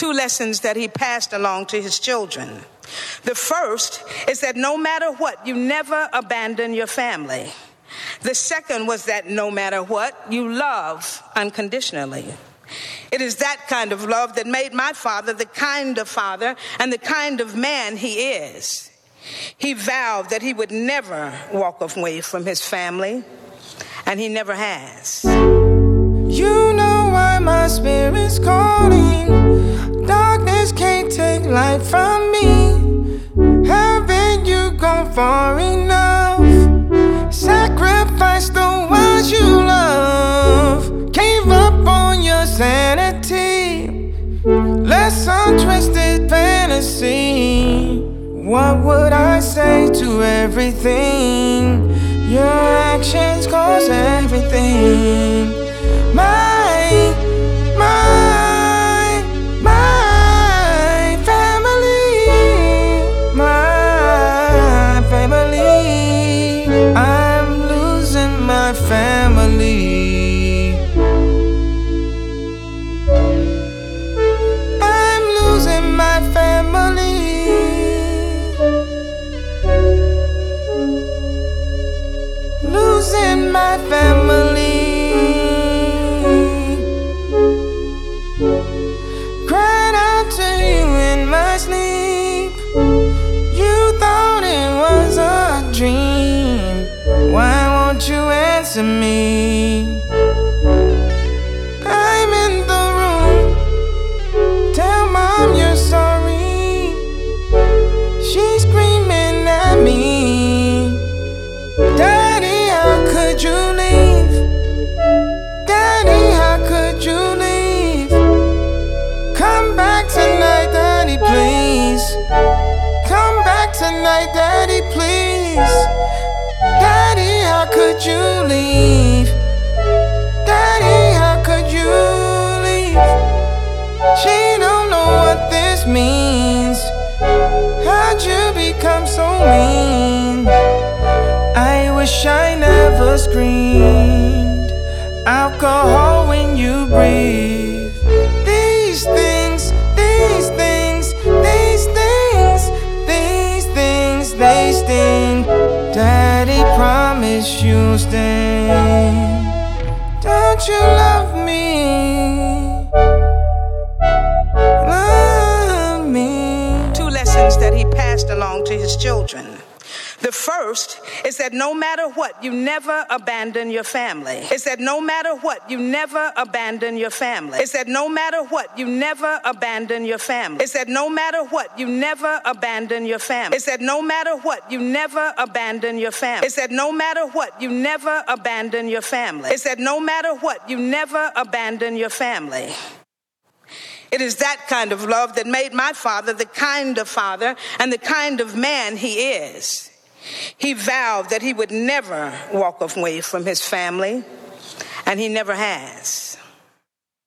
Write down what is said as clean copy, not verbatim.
two lessons that he passed along to his children. The first is that no matter what, you never abandon your family. The second was that no matter what, you love unconditionally. It is that kind of love that made my father the kind of father and the kind of man he is. He vowed that he would never walk away from his family, and he never has. You know why my spirit's calling. Darkness can't take light from me. Haven't you gone far enough? Sacrifice the ones you love. Gave up on your sanity. Let's untwisted fantasy. What would I say to everything? Your actions cause everything. My family. I'm losing my family. I'm losing my family. Losing my family. Cried out to you in my sleep. You thought it was a dream. Why won't you answer me? I'm in the room. Tell mom you're sorry. She's screaming at me. Daddy, how could you leave? Daddy, how could you leave? Come back tonight, Daddy, please. Come back tonight, Daddy, please. Daddy, how could you leave? Daddy, how could you leave? She don't know what this means. How'd you become so mean? I wish I never screamed alcohol when you breathe. These things, these things, these things, these things, they sting. Daddy, promise you'll stay. Don't you love me? Love me. Two lessons that he passed along to his children. The first is that no matter what, you never abandon your family. It's that no matter what, you never abandon your family. It's that no matter what, you never abandon your family. It's that no matter what, you never abandon your family. It's that no matter what, you never abandon your family. It's that no matter what, you never abandon your family. It's that no matter what, you never abandon your family. It is that kind of love that made my father the kind of father and the kind of man he is. He vowed that he would never walk away from his family, and he never has.